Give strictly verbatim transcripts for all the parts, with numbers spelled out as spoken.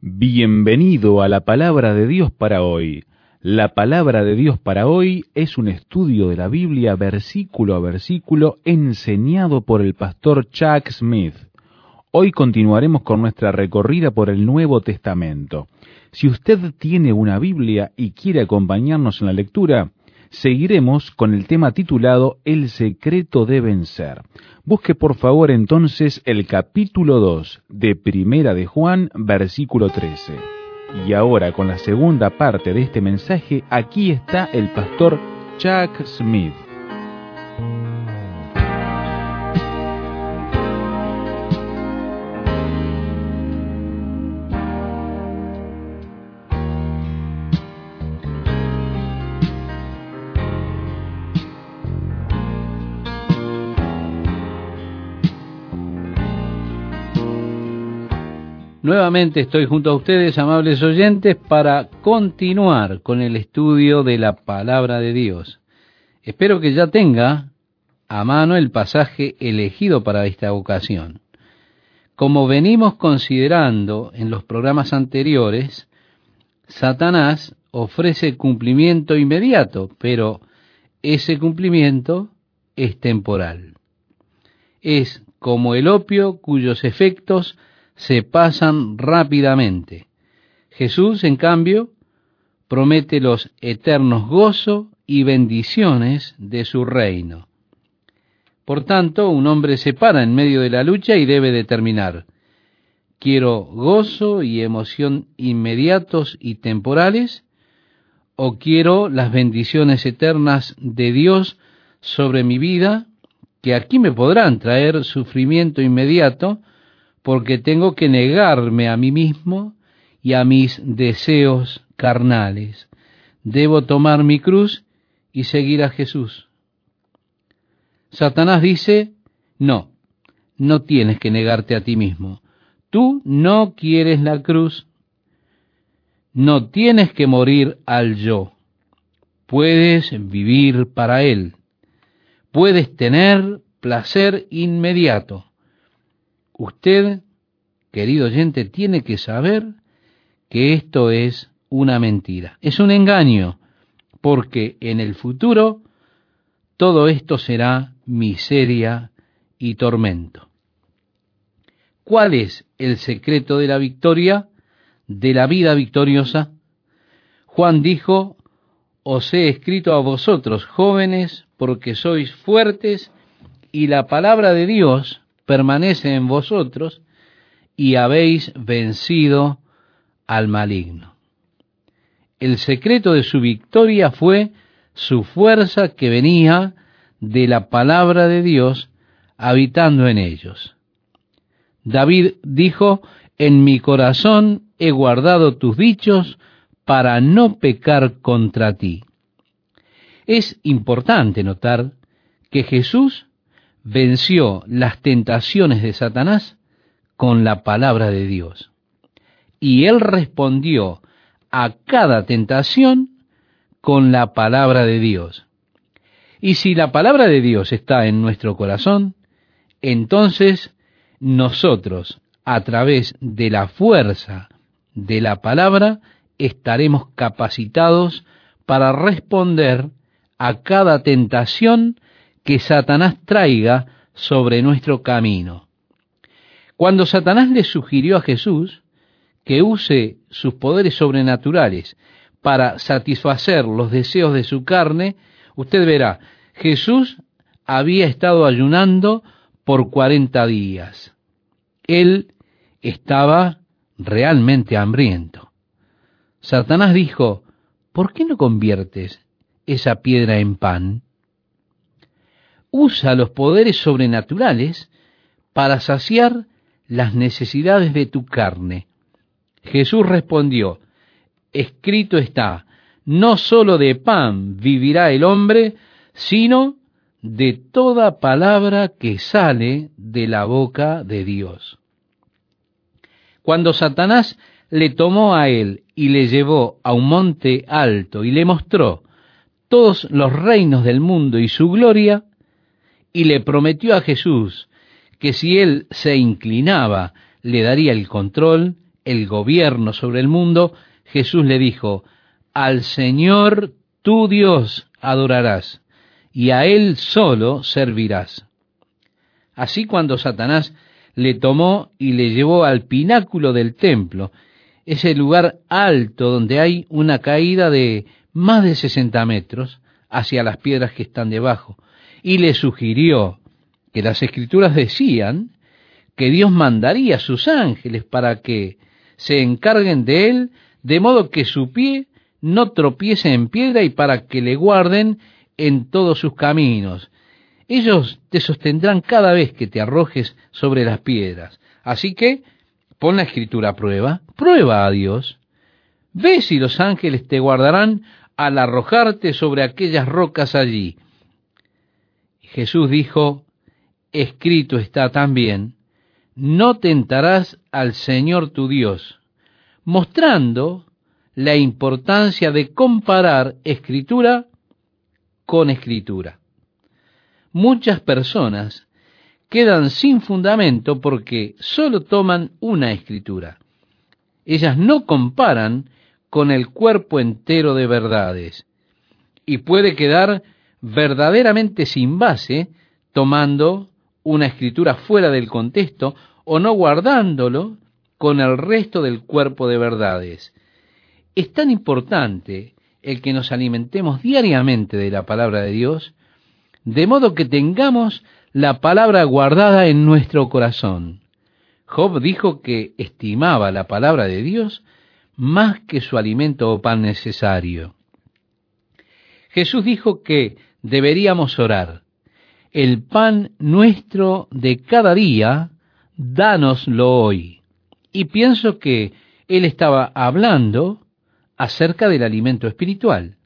Bienvenido a la Palabra de Dios para hoy. La Palabra de Dios para hoy es un estudio de la Biblia versículo a versículo enseñado por el pastor Chuck Smith. Hoy continuaremos con nuestra recorrida por el Nuevo Testamento. Si usted tiene una Biblia y quiere acompañarnos en la lectura, seguiremos con el tema titulado El secreto de vencer. Busque por favor entonces el capítulo dos de Primera de Juan, versículo trece. Y ahora con la segunda parte de este mensaje, aquí está el pastor Chuck Smith. Nuevamente estoy junto a ustedes, amables oyentes, para continuar con el estudio de la Palabra de Dios. Espero que ya tenga a mano el pasaje elegido para esta ocasión. Como venimos considerando en los programas anteriores, Satanás ofrece cumplimiento inmediato, pero ese cumplimiento es temporal. Es como el opio cuyos efectos se pasan rápidamente. Jesús, en cambio, promete los eternos gozo y bendiciones de su reino. Por tanto, un hombre se para en medio de la lucha y debe determinar: ¿quiero gozo y emoción inmediatos y temporales, o quiero las bendiciones eternas de Dios sobre mi vida, que aquí me podrán traer sufrimiento inmediato, porque tengo que negarme a mí mismo y a mis deseos carnales? Debo tomar mi cruz y seguir a Jesús. Satanás dice: no, no tienes que negarte a ti mismo. Tú no quieres la cruz. No tienes que morir al yo. Puedes vivir para Él. Puedes tener placer inmediato. Usted, querido oyente, tiene que saber que esto es una mentira, es un engaño, porque en el futuro todo esto será miseria y tormento. ¿Cuál es el secreto de la victoria, de la vida victoriosa? Juan dijo: os he escrito a vosotros, jóvenes, porque sois fuertes y la palabra de Dios permanece en vosotros, y habéis vencido al maligno. El secreto de su victoria fue su fuerza, que venía de la palabra de Dios habitando en ellos. David dijo: en mi corazón he guardado tus dichos para no pecar contra ti. Es importante notar que Jesús venció las tentaciones de Satanás con la palabra de Dios. Y Él respondió a cada tentación con la palabra de Dios. Y si la palabra de Dios está en nuestro corazón, entonces nosotros, a través de la fuerza de la palabra, estaremos capacitados para responder a cada tentación que Satanás traiga sobre nuestro camino. Cuando Satanás le sugirió a Jesús que use sus poderes sobrenaturales para satisfacer los deseos de su carne, usted verá, Jesús había estado ayunando por cuarenta días. Él estaba realmente hambriento. Satanás dijo: ¿por qué no conviertes esa piedra en pan? Usa los poderes sobrenaturales para saciar las necesidades de tu carne. Jesús respondió: escrito está, no sólo de pan vivirá el hombre, sino de toda palabra que sale de la boca de Dios. Cuando Satanás le tomó a él y le llevó a un monte alto y le mostró todos los reinos del mundo y su gloria, y le prometió a Jesús que si él se inclinaba le daría el control, el gobierno sobre el mundo, Jesús le dijo, al Señor tu Dios adorarás, y a Él solo servirás. Así cuando Satanás le tomó y le llevó al pináculo del templo, ese lugar alto donde hay una caída de más de sesenta metros hacia las piedras que están debajo, y le sugirió que las Escrituras decían que Dios mandaría a sus ángeles para que se encarguen de él, de modo que su pie no tropiece en piedra y para que le guarden en todos sus caminos. Ellos te sostendrán cada vez que te arrojes sobre las piedras. Así que pon la Escritura a prueba, prueba a Dios, ve si los ángeles te guardarán al arrojarte sobre aquellas rocas allí. Jesús dijo, escrito está también, no tentarás al Señor tu Dios, mostrando la importancia de comparar Escritura con Escritura. Muchas personas quedan sin fundamento porque solo toman una Escritura. Ellas no comparan con el cuerpo entero de verdades, y puede quedar verdaderamente sin base tomando una Escritura fuera del contexto o no guardándolo con el resto del cuerpo de verdades. Es tan importante el que nos alimentemos diariamente de la palabra de Dios, de modo que tengamos la palabra guardada en nuestro corazón. Job dijo que estimaba la palabra de Dios más que su alimento o pan necesario. Jesús dijo que deberíamos orar, el pan nuestro de cada día, dánoslo hoy. Y pienso que él estaba hablando acerca del alimento espiritual.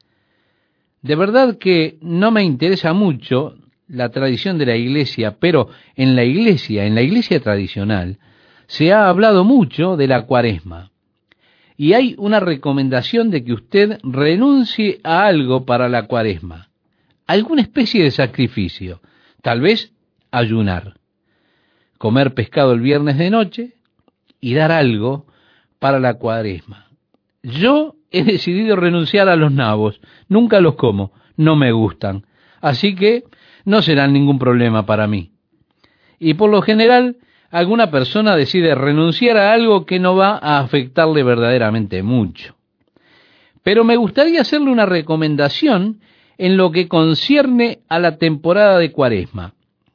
De verdad que no me interesa mucho la tradición de la iglesia, pero en la iglesia, en la iglesia tradicional, se ha hablado mucho de la Cuaresma. Y hay una recomendación de que usted renuncie a algo para la Cuaresma, alguna especie de sacrificio, tal vez ayunar, comer pescado el viernes de noche y dar algo para la Cuaresma. Yo he decidido renunciar a los nabos, nunca los como, no me gustan, así que no serán ningún problema para mí. Y por lo general, alguna persona decide renunciar a algo que no va a afectarle verdaderamente mucho. Pero me gustaría hacerle una recomendación en lo que concierne a la temporada de Cuaresma.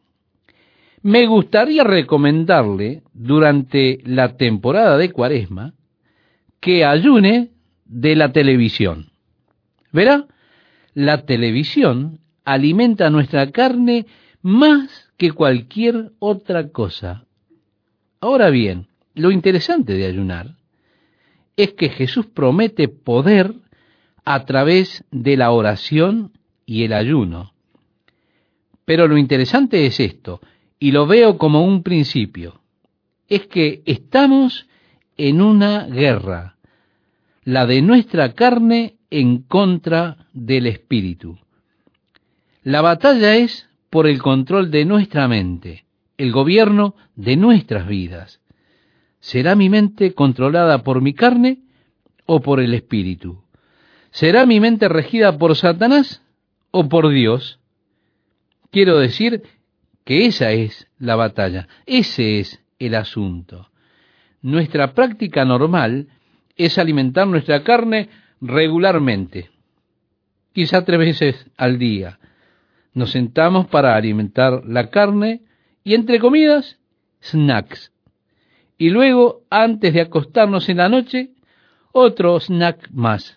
Me gustaría recomendarle durante la temporada de Cuaresma que ayune de la televisión. Verá, la televisión alimenta nuestra carne más que cualquier otra cosa. Ahora bien, lo interesante de ayunar es que Jesús promete poder a través de la oración y el ayuno. Pero lo interesante es esto, y lo veo como un principio, es que estamos en una guerra, la de nuestra carne en contra del espíritu. La batalla es por el control de nuestra mente, el gobierno de nuestras vidas. ¿Será mi mente controlada por mi carne o por el espíritu? ¿Será mi mente regida por Satanás o por Dios? Quiero decir que esa es la batalla, ese es el asunto. Nuestra práctica normal es alimentar nuestra carne regularmente, quizá tres veces al día. Nos sentamos para alimentar la carne y entre comidas, snacks. Y luego, antes de acostarnos en la noche, otro snack más.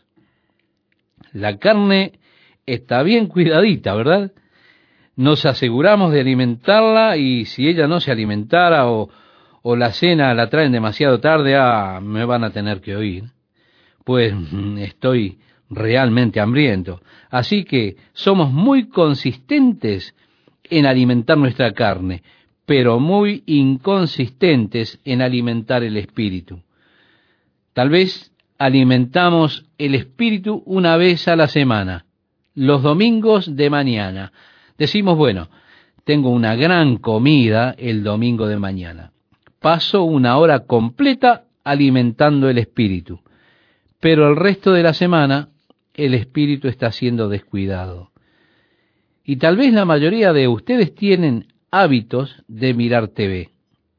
La carne está bien cuidadita, ¿verdad? Nos aseguramos de alimentarla y si ella no se alimentara o, o la cena la traen demasiado tarde, ah, me van a tener que oír. Pues estoy realmente hambriento. Así que somos muy consistentes en alimentar nuestra carne, pero muy inconsistentes en alimentar el espíritu. Tal vez alimentamos el espíritu una vez a la semana, los domingos de mañana. Decimos, bueno, tengo una gran comida el domingo de mañana. Paso una hora completa alimentando el espíritu, pero el resto de la semana el espíritu está siendo descuidado. Y tal vez la mayoría de ustedes tienen hábitos de mirar T V.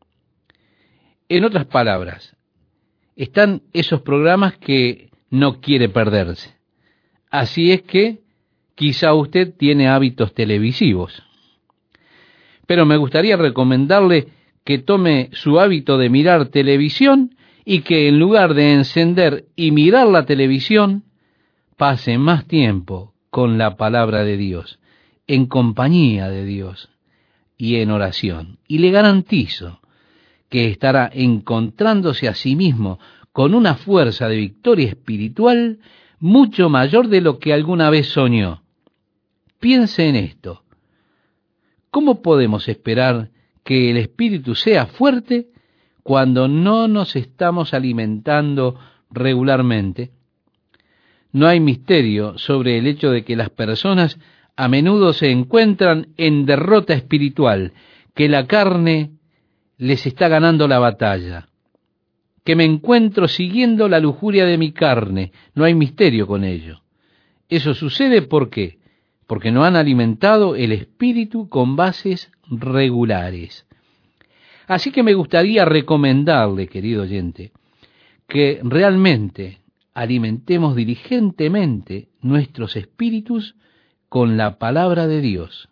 En otras palabras, están esos programas que no quiere perderse. Así es que quizá usted tiene hábitos televisivos. Pero me gustaría recomendarle que tome su hábito de mirar televisión y que en lugar de encender y mirar la televisión, pase más tiempo con la palabra de Dios, en compañía de Dios y en oración. Y le garantizo que estará encontrándose a sí mismo con una fuerza de victoria espiritual mucho mayor de lo que alguna vez soñó. Piense en esto. ¿Cómo podemos esperar que el espíritu sea fuerte cuando no nos estamos alimentando regularmente? No hay misterio sobre el hecho de que las personas a menudo se encuentran en derrota espiritual, que la carne les está ganando la batalla, que me encuentro siguiendo la lujuria de mi carne. No hay misterio con ello. Eso sucede ¿por qué? Porque no han alimentado el espíritu con bases regulares. Así que me gustaría recomendarle, querido oyente, que realmente alimentemos diligentemente nuestros espíritus con la palabra de Dios.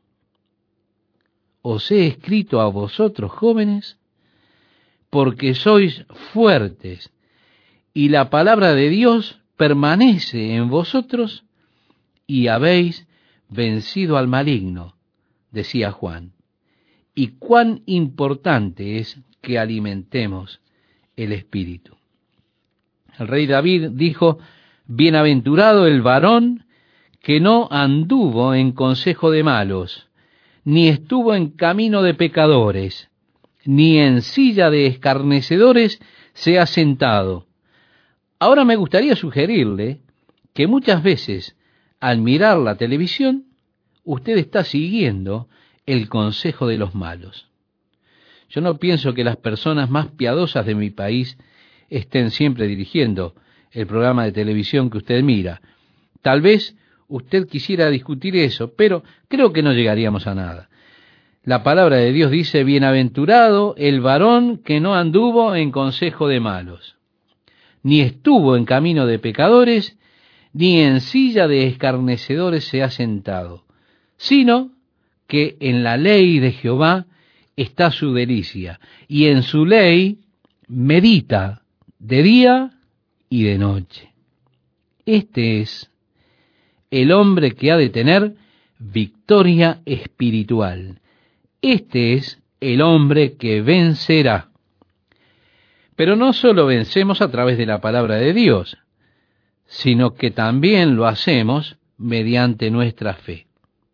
Os he escrito a vosotros, jóvenes, porque sois fuertes, y la palabra de Dios permanece en vosotros, y habéis vencido al maligno, decía Juan. Y cuán importante es que alimentemos el espíritu. El rey David dijo: bienaventurado el varón que no anduvo en consejo de malos, ni estuvo en camino de pecadores, ni en silla de escarnecedores se ha sentado. Ahora me gustaría sugerirle que muchas veces, al mirar la televisión, usted está siguiendo el consejo de los malos. Yo no pienso que las personas más piadosas de mi país estén siempre dirigiendo el programa de televisión que usted mira. Tal vez usted quisiera discutir eso, pero creo que no llegaríamos a nada. La palabra de Dios dice: bienaventurado el varón que no anduvo en consejo de malos, ni estuvo en camino de pecadores, ni en silla de escarnecedores se ha sentado, sino que en la ley de Jehová está su delicia, y en su ley medita de día y de noche. Este es el hombre que ha de tener victoria espiritual. Este es el hombre que vencerá. Pero no solo vencemos a través de la palabra de Dios, sino que también lo hacemos mediante nuestra fe.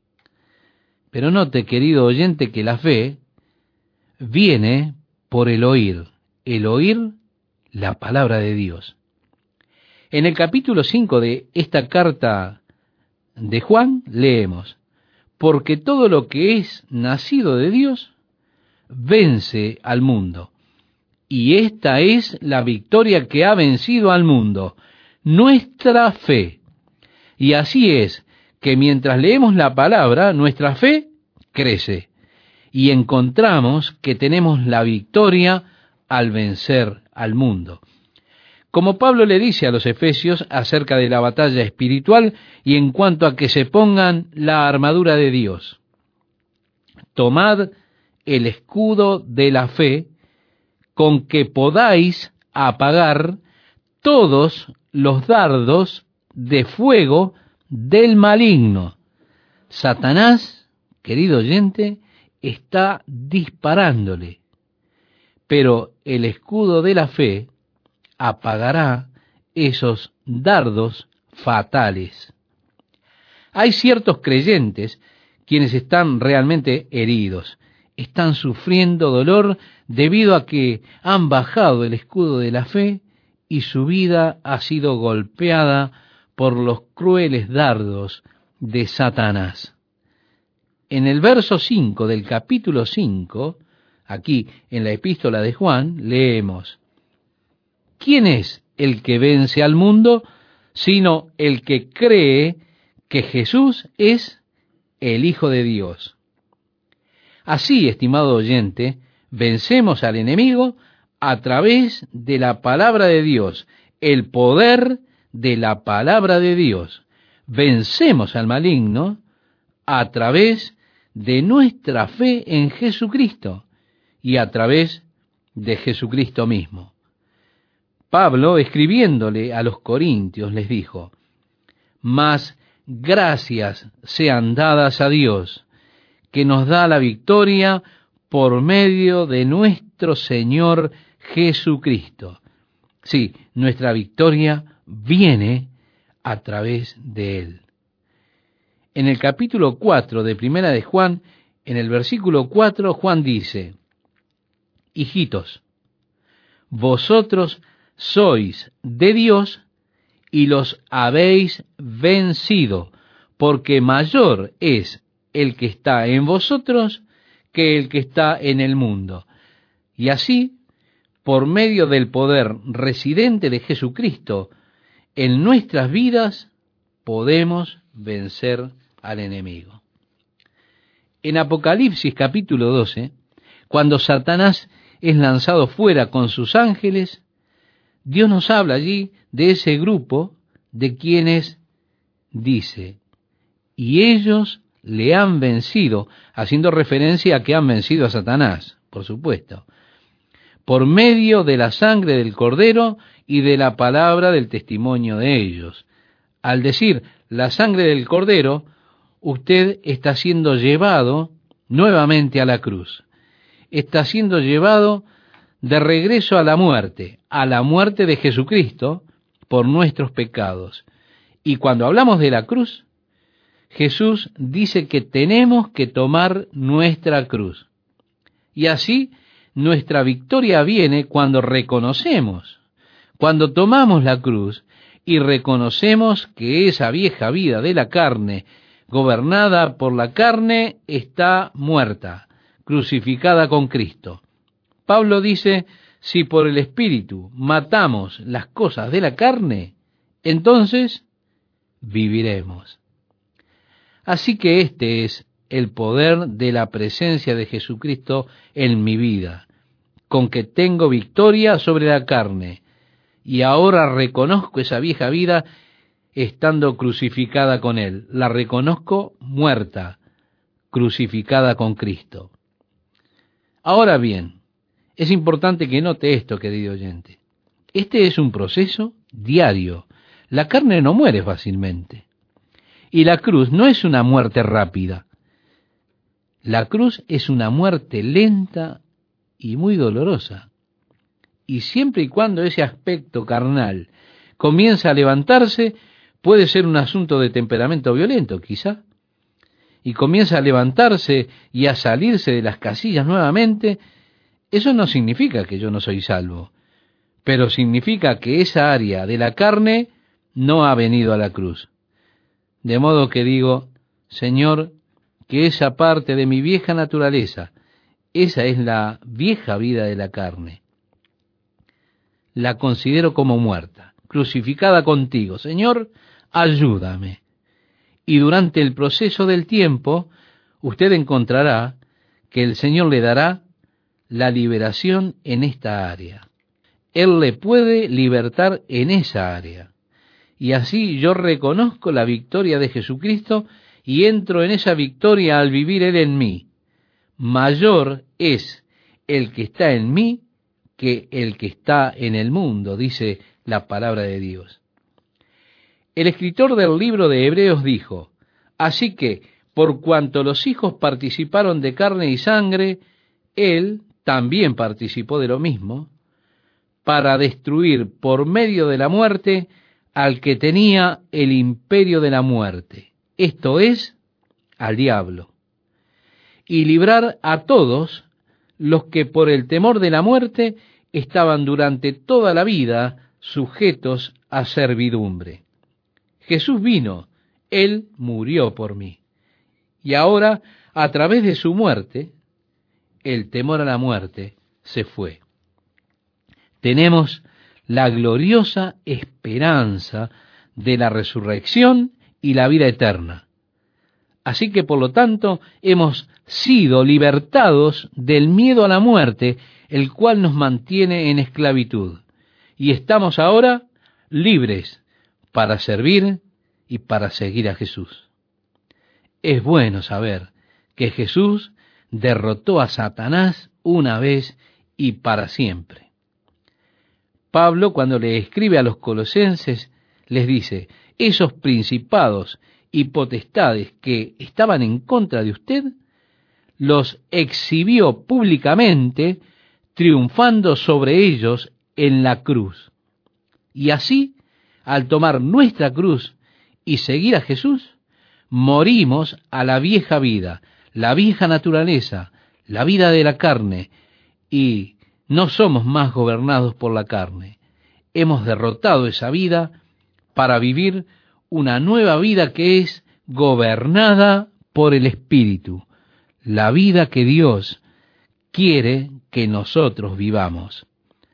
Pero note, querido oyente, que la fe viene por el oír, el oír la palabra de Dios. En el capítulo cinco de esta carta de Juan leemos: porque todo lo que es nacido de Dios vence al mundo. Y esta es la victoria que ha vencido al mundo, nuestra fe. Y así es que mientras leemos la palabra, nuestra fe crece y encontramos que tenemos la victoria al vencer al mundo. Como Pablo le dice a los efesios acerca de la batalla espiritual y en cuanto a que se pongan la armadura de Dios: tomad el escudo de la fe, con que podáis apagar todos los dardos de fuego del maligno. Satanás, querido oyente, está disparándole, pero el escudo de la fe apagará esos dardos fatales. Hay ciertos creyentes quienes están realmente heridos, están sufriendo dolor debido a que han bajado el escudo de la fe y su vida ha sido golpeada por los crueles dardos de Satanás. En el verso cinco del capítulo cinco, aquí en la epístola de Juan, leemos: ¿quién es el que vence al mundo? Sino el que cree que Jesús es el Hijo de Dios. Así, estimado oyente, vencemos al enemigo a través de la palabra de Dios, el poder de la palabra de Dios. Vencemos al maligno a través de nuestra fe en Jesucristo y a través de Jesucristo mismo. Pablo, escribiéndole a los corintios, les dijo: mas gracias sean dadas a Dios, que nos da la victoria por medio de nuestro Señor Jesucristo. Sí, nuestra victoria viene a través de Él. En el capítulo cuatro de Primera de Juan, en el versículo cuatro, Juan dice: hijitos, vosotros sois de Dios y los habéis vencido, porque mayor es el que está en vosotros que el que está en el mundo. Y así, por medio del poder residente de Jesucristo en nuestras vidas, podemos vencer al enemigo. En Apocalipsis capítulo doce, cuando Satanás es lanzado fuera con sus ángeles, Dios nos habla allí de ese grupo de quienes dice: y ellos le han vencido, haciendo referencia a que han vencido a Satanás, por supuesto, por medio de la sangre del Cordero y de la palabra del testimonio de ellos. Al decir la sangre del Cordero, usted está siendo llevado nuevamente a la cruz. Está siendo llevado de regreso a la muerte, a la muerte de Jesucristo por nuestros pecados. Y cuando hablamos de la cruz, Jesús dice que tenemos que tomar nuestra cruz. Y así nuestra victoria viene cuando reconocemos, cuando tomamos la cruz y reconocemos que esa vieja vida de la carne, gobernada por la carne, está muerta, crucificada con Cristo. Pablo dice: si por el Espíritu matamos las cosas de la carne, entonces viviremos. Así que este es el poder de la presencia de Jesucristo en mi vida, con que tengo victoria sobre la carne, y ahora reconozco esa vieja vida estando crucificada con Él. La reconozco muerta, crucificada con Cristo. Ahora bien, es importante que note esto, querido oyente. Este es un proceso diario. La carne no muere fácilmente. Y la cruz no es una muerte rápida. La cruz es una muerte lenta y muy dolorosa. Y siempre y cuando ese aspecto carnal comienza a levantarse, puede ser un asunto de temperamento violento, quizá, y comienza a levantarse y a salirse de las casillas nuevamente, eso no significa que yo no soy salvo, pero significa que esa área de la carne no ha venido a la cruz. De modo que digo: Señor, que esa parte de mi vieja naturaleza, esa es la vieja vida de la carne, la considero como muerta, crucificada contigo. Señor, ayúdame. Y durante el proceso del tiempo, usted encontrará que el Señor le dará la liberación en esta área. Él le puede libertar en esa área. Y así yo reconozco la victoria de Jesucristo y entro en esa victoria al vivir Él en mí. Mayor es el que está en mí que el que está en el mundo, dice la palabra de Dios. El escritor del libro de Hebreos dijo: así que, por cuanto los hijos participaron de carne y sangre, Él también participó de lo mismo, para destruir por medio de la muerte al que tenía el imperio de la muerte, esto es, al diablo, y librar a todos los que por el temor de la muerte estaban durante toda la vida sujetos a servidumbre. Jesús vino, Él murió por mí, y ahora, a través de su muerte, el temor a la muerte se fue. Tenemos la gloriosa esperanza de la resurrección y la vida eterna. Así que, por lo tanto, hemos sido libertados del miedo a la muerte, el cual nos mantiene en esclavitud. Y estamos ahora libres para servir y para seguir a Jesús. Es bueno saber que Jesús derrotó a Satanás una vez y para siempre. Pablo, cuando le escribe a los colosenses, les dice: esos principados y potestades que estaban en contra de usted, los exhibió públicamente, triunfando sobre ellos en la cruz. Y así, al tomar nuestra cruz y seguir a Jesús, morimos a la vieja vida, la vieja naturaleza, la vida de la carne, y no somos más gobernados por la carne. Hemos derrotado esa vida para vivir una nueva vida que es gobernada por el Espíritu, la vida que Dios quiere que nosotros vivamos,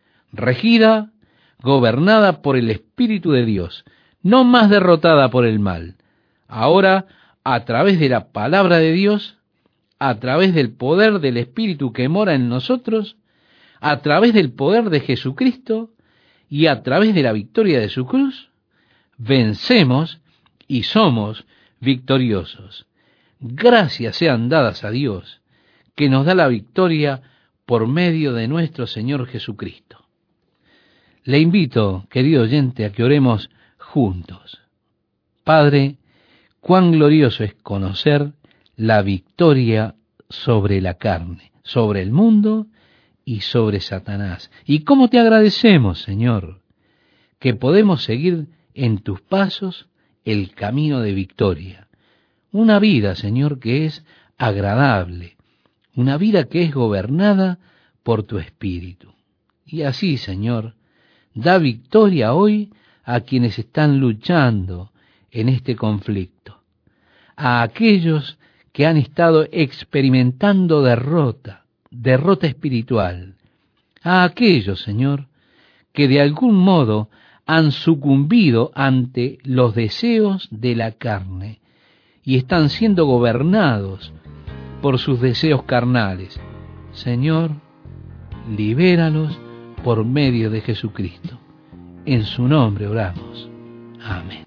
regida, gobernada por el Espíritu de Dios, no más derrotada por el mal. Ahora, a través de la palabra de Dios, a través del poder del Espíritu que mora en nosotros, a través del poder de Jesucristo y a través de la victoria de su cruz, vencemos y somos victoriosos. Gracias sean dadas a Dios, que nos da la victoria por medio de nuestro Señor Jesucristo. Le invito, querido oyente, a que oremos juntos. Padre, cuán glorioso es conocer la victoria sobre la carne, sobre el mundo y sobre Satanás. Y cómo te agradecemos, Señor, que podemos seguir en tus pasos el camino de victoria. Una vida, Señor, que es agradable, una vida que es gobernada por tu Espíritu. Y así, Señor, da victoria hoy a quienes están luchando en este conflicto, a aquellos que han estado experimentando derrota, derrota espiritual, a aquellos, Señor, que de algún modo han sucumbido ante los deseos de la carne y están siendo gobernados por sus deseos carnales. Señor, libéralos por medio de Jesucristo. En su nombre oramos. Amén.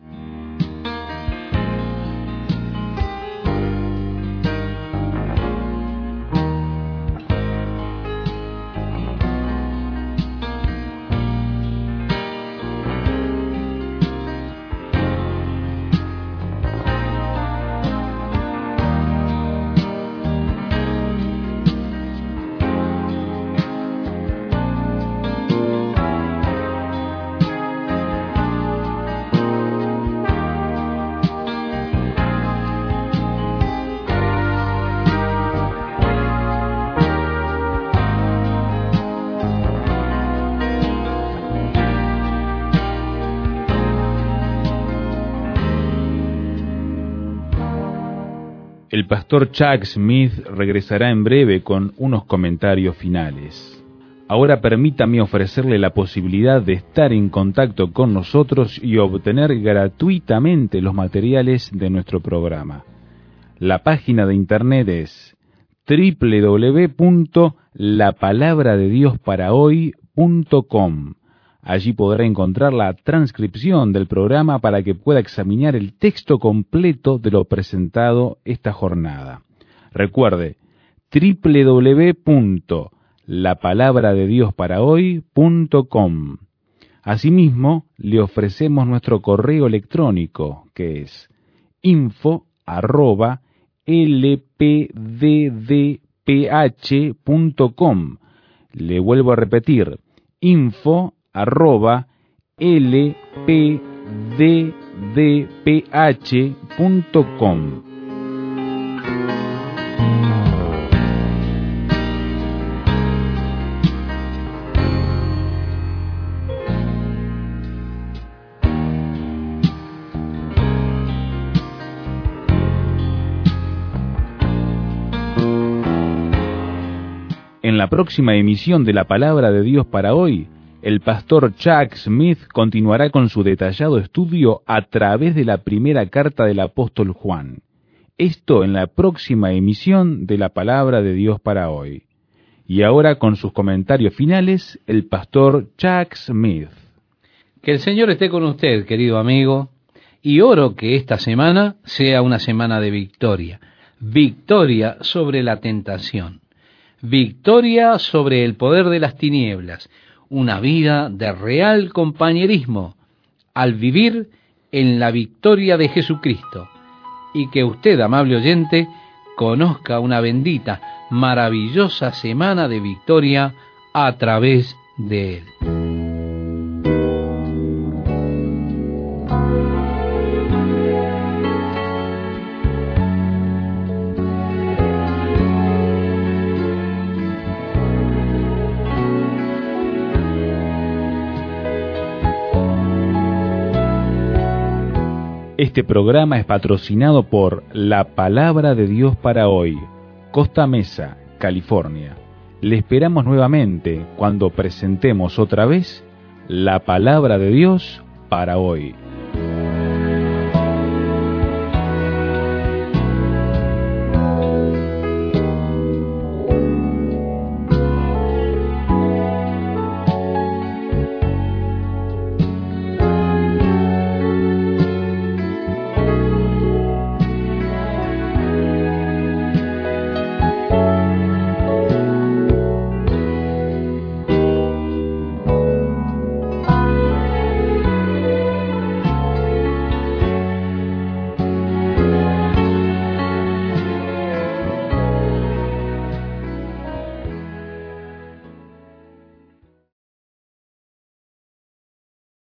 El pastor Chuck Smith regresará en breve con unos comentarios finales. Ahora permítame ofrecerle la posibilidad de estar en contacto con nosotros y obtener gratuitamente los materiales de nuestro programa. La página de internet es doble u doble u doble u punto la palabra de dios para hoy punto com. Allí podrá encontrar la transcripción del programa para que pueda examinar el texto completo de lo presentado esta jornada. Recuerde, doble u doble u doble u punto la palabra de dios para hoy punto com. Asimismo, le ofrecemos nuestro correo electrónico, que es info arroba l p d d p h punto com. Le vuelvo a repetir, info arroba l p d d p h punto com. En la próxima emisión de La Palabra de Dios para Hoy, el pastor Chuck Smith continuará con su detallado estudio a través de la primera carta del apóstol Juan. Esto en la próxima emisión de la Palabra de Dios para hoy. Y ahora con sus comentarios finales, el pastor Chuck Smith. Que el Señor esté con usted, querido amigo, y oro que esta semana sea una semana de victoria. Victoria sobre la tentación. Victoria sobre el poder de las tinieblas. Una vida de real compañerismo al vivir en la victoria de Jesucristo. Y que usted, amable oyente, conozca una bendita, maravillosa semana de victoria a través de él. Este programa es patrocinado por La Palabra de Dios para hoy, Costa Mesa, California. Le esperamos nuevamente cuando presentemos otra vez La Palabra de Dios para hoy.